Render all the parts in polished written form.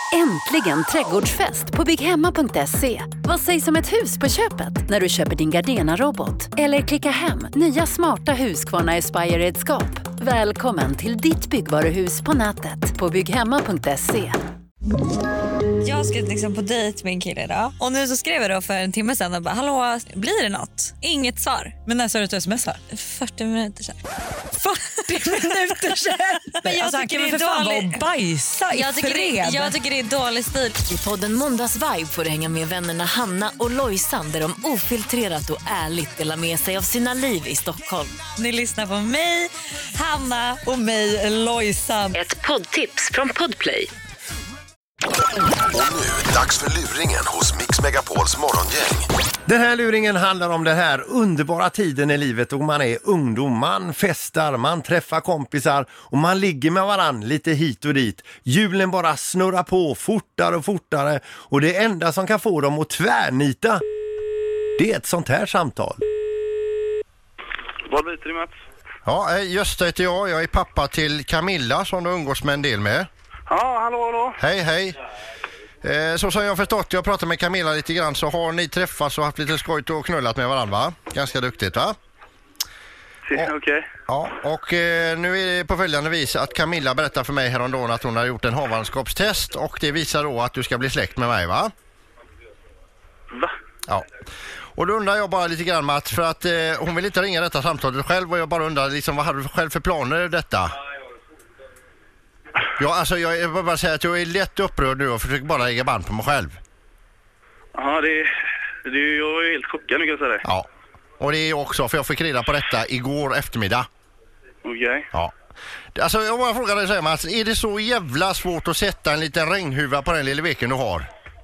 Äntligen trädgårdsfest på bygghemma.se. Vad sägs om ett hus på köpet när du köper din Gardena-robot? Eller klicka hem nya smarta Husqvarna Aspire-redskap. Välkommen till ditt byggvaruhus på nätet på bygghemma.se. Jag ska liksom på dejt med en kille idag. Och nu så skrev jag då för en timme sedan och bara, hallå, blir det något? Inget svar. Men när sa du att du smsar? 40 minuter sedan. 40 minuter sedan? Men jag alltså, tycker det är det är fan dålig. Bajsa i Jag tycker det är dålig stil. I podden Måndagsvibe får du hänga med vännerna Hanna och Lojsan där de ofiltrerat och ärligt delar med sig av sina liv i Stockholm. Ni lyssnar på mig, Hanna. Och mig, Lojsan. Ett poddtips från Podplay. Och nu, dags för luringen hos Mix Megapols morgongäng. Den här luringen handlar om den här underbara tiden i livet och man är ungdom, man festar, man träffar kompisar och man ligger med varann lite hit och dit. Hjulen bara snurrar på fortare och fortare och det enda som kan få dem att tvärnita, det är ett sånt här samtal. Vad vet du, Mats? Ja, Gösta heter jag är pappa till Camilla som du umgås med en del med. Ja, hallå. Hej. Så som jag har förstått, jag pratar med Camilla lite grann, så har ni träffats och haft lite skojt och knullat med varandra, va? Ganska duktigt, va? Okej. Ja, och nu är det på följande vis att Camilla berättar för mig häromdagen att hon har gjort en havandeskapstest och det visar då att du ska bli släkt med mig, va? Va? Ja. Och då undrar jag bara lite grann, Mats, för att hon vill inte ringa detta samtalet själv och jag bara undrar liksom, vad hade du själv för planer i detta? Ja, alltså jag vill bara säga att jag är lätt upprörd nu och försöker bara lägga band på mig själv. Ja, jag är helt chockad nu, kan jag säga det. Ja, och det är jag också, för jag fick reda på detta igår eftermiddag. Okej. Ja. Alltså jag bara frågar dig så här, Mats, är det så jävla svårt att sätta en liten regnhuva på den lilla veken du har?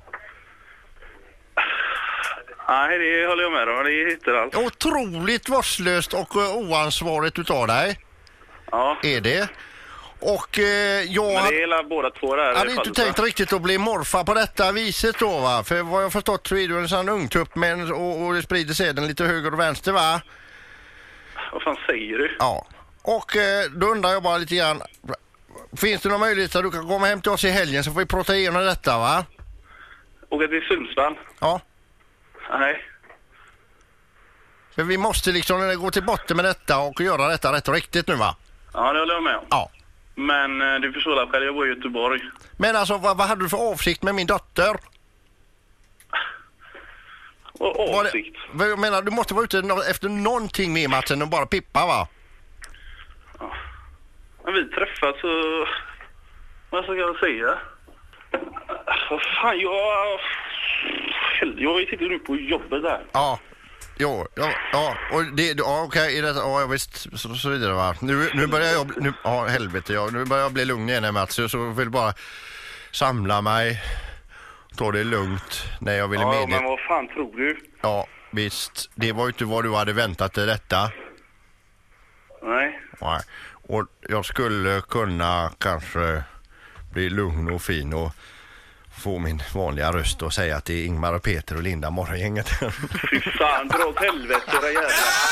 Nej, det håller jag med om. Det är inte alls. Otroligt vårdslöst och oansvarigt utav dig. Ja. Är det? Och jag Men det är båda två där. hade inte tänkt riktigt att bli morfar på detta viset då, va? För vad jag förstått så är du en sån ungtupp och det sprider sig den lite höger och vänster, va? Vad fan säger du? Ja. Och då undrar jag bara lite grann, finns det någon möjlighet att du kan komma hem till oss i helgen så får vi prata igenom detta, va? Åka till Sundsvall? Ja. Nej. För vi måste liksom gå till botten med detta och göra detta rätt och riktigt nu, va? Ja, det håller jag med om. Ja. Men du förstår att själv, jag bor i Göteborg. Men alltså, vad hade du för avsikt med min dotter? Och avsikt? Jag menar, du måste vara ute efter någonting med Matsen och bara pippa, va? Ja. Men vi träffas så... Vad ska jag säga? Vad fan, jag sitter nu på jobbet där. Ja. Jo, ja, och det, ja, okej, ja, visst, så vidare, va. Nu börjar jag, helvete, nu börjar jag bli lugn igen, Mats, så vill bara samla mig, ta det lugnt när jag ville med. Ja, men vad fan tror du? Ja, visst, det var ju inte vad du hade väntat dig detta. Nej. Nej, och jag skulle kunna kanske bli lugn och fin och få min vanliga röst och säga att det är Ingmar och Peter och Linda morgongänget. Fy fan, dra åt helvete, era jävlar.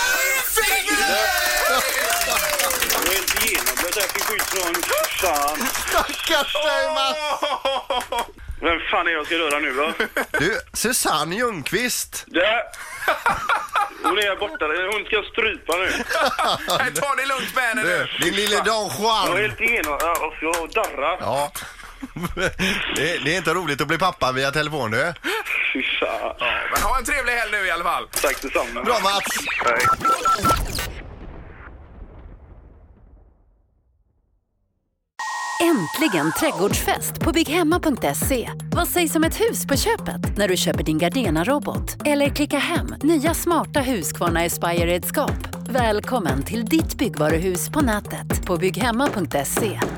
Jag är helt genomblöd där, fick skit från. Fan. Stackars dig, Mats! Vem fan är jag ska röra nu då? Du, Susanne Ljungqvist. Där. Hon är borta, hon ska strypa nu. Ta det lugnt med henne nu. Din lille Don Juan. Jag är helt genomblöd, jag darrar. Ja. Det är inte roligt att bli pappa via telefon, du. Fy fan. Ja, men ha en trevlig helg nu i alla fall. Tack detsamma. Bra, Mats. Hej. Äntligen trädgårdsfest på bygghemma.se. Vad sägs om ett hus på köpet när du köper din Gardena-robot? Eller klicka hem nya smarta Husqvarna Aspire-redskap. Välkommen till ditt byggvaruhus på nätet på bygghemma.se.